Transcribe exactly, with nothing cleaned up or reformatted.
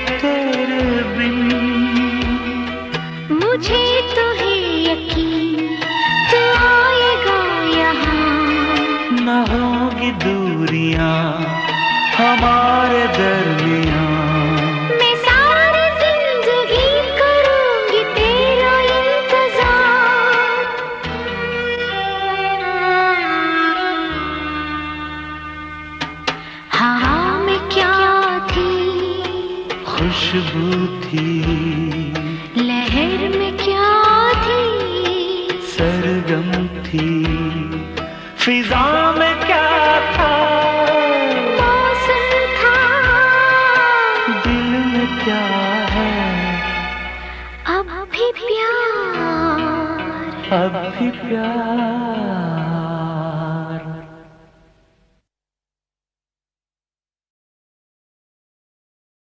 तेरे बिन। मुझे तो है यकीन तू आएगा यहाँ, न होगी दूरियां हमारे दरमियां। मैं सारी जिंदगी करूंगी तेरा इंतजार। हाँ मैं क्या थी, खुशबू थी, लहर में क्या थी, सरगम थी, फिजा में क्या था, मौसम था, दिल में क्या है, अब भी प्यार, अब भी प्यार।